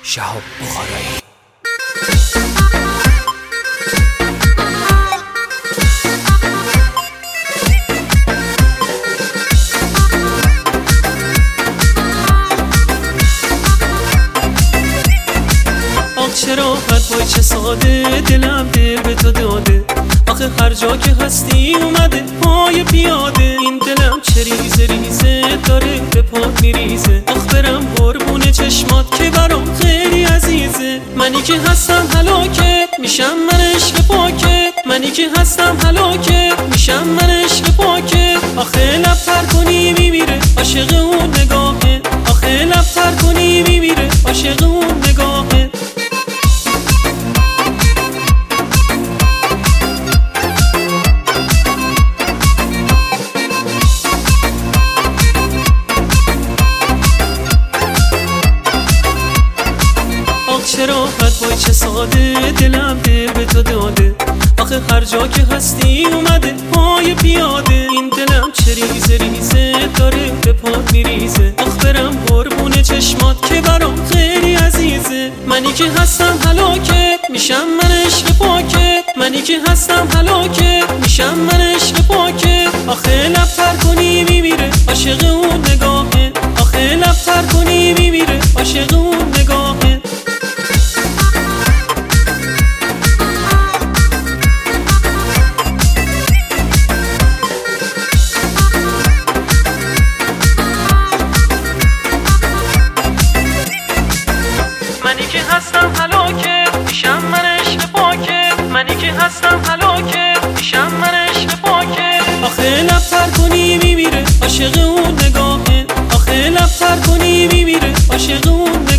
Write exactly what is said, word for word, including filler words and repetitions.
شهاب بخارایی. چرا حد وای چه ساده، دلم دل به تو داده. آخه هر جا که هستی اومده پای پیاده. این دلم چه ریزه ریزه داره به پات میریزه. آخ برم قربون چشمات که برام خیلی عزیزه. منی که هستم هلاکت میشم من عشق پاکت. منی که هستم هلاکت میشم من عشق پاکت. آخه لب تر کنی میمیره عاشق اون نگاهه. آخه لب تر کنی میمیره عاشق اون نگاهه. چرا حد وای چه ساده، دلم دل به تو داده. آخه هر جا که هستی اومده پای پیاده. این دلم چه ریزه ریزه داره به پات میریزه. آخ برم قربون چشمات که برام خیلی عزیزه. منی که هستم هلاکت میشم من عشق پاکت. منی که هستم هلاکت میشم من عشق پاکت. آخه لب تر کنی میمیره عاشق اون نگاهه. آخه لب تر کنی میمیره عاشق اون نگاهه. منی که هستم هلاکت میشم من عشق پاکت. منی که هستم هلاکت میشم من عشق پاکت. آخه لب تر کنی میمیره عاشق اون نگاهه. آخه لب تر کنی میمیره عاشق اون